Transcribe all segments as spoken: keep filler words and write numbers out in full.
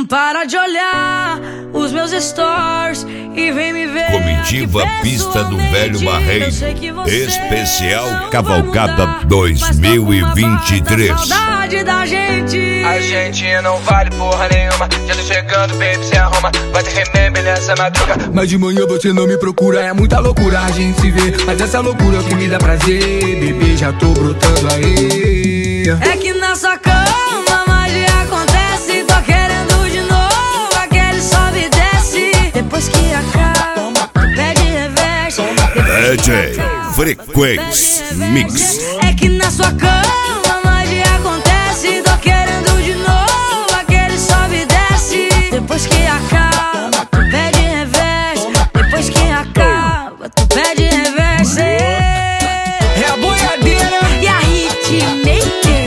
Para de olhar os meus stories e vem me ver. Comitiva Pista do Velho Barreiro, especial Cavalgada dois mil e vinte e três. Saudade da gente. A gente não vale porra nenhuma. Já tô chegando, baby, se arruma. Vai ter remember nessa madruga. Mas de manhã você não me procura. É muita loucura a gente se vê. Mas essa loucura é o que me dá prazer. Bebê, já tô brotando aí. É que na sua cama magia acontece. Tô querendo de novo aquele sobe e desce. Depois que acaba, pede reverse. D J Frequência Mix. É que na sua cama magia acontece. Tô querendo de novo aquele sobe e desce. Depois que acaba, tu pede reverse. Depois que acaba, tu pede reverse. É a boiadeira e a hitmaker.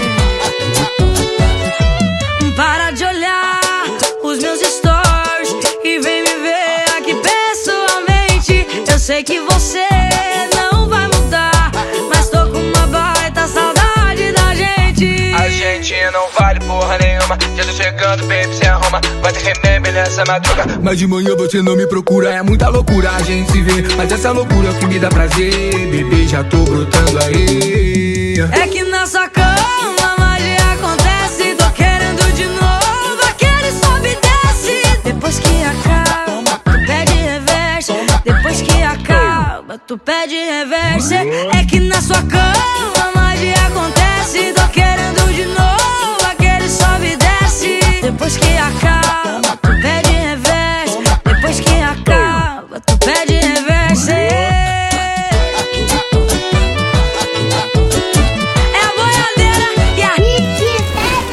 Para de olhar os meus stories e vem me ver aqui pessoalmente. Eu sei que você não vai mudar, mas tô com uma baita saudade da gente. A gente não vale porra nenhuma. Já tô chegando, baby, se arruma. Vai ter remember nessa madruga. Mas de manhã você não me procura. É muita loucura a gente se vê. Mas essa loucura é o que me dá prazer. Bebê, já tô brotando aí. É que na sua cama magia acontece. Tô querendo de novo aquele sobe e desce. Depois que acaba, tu pede reverse. Depois que acaba, tu pede reverse. É que na sua cama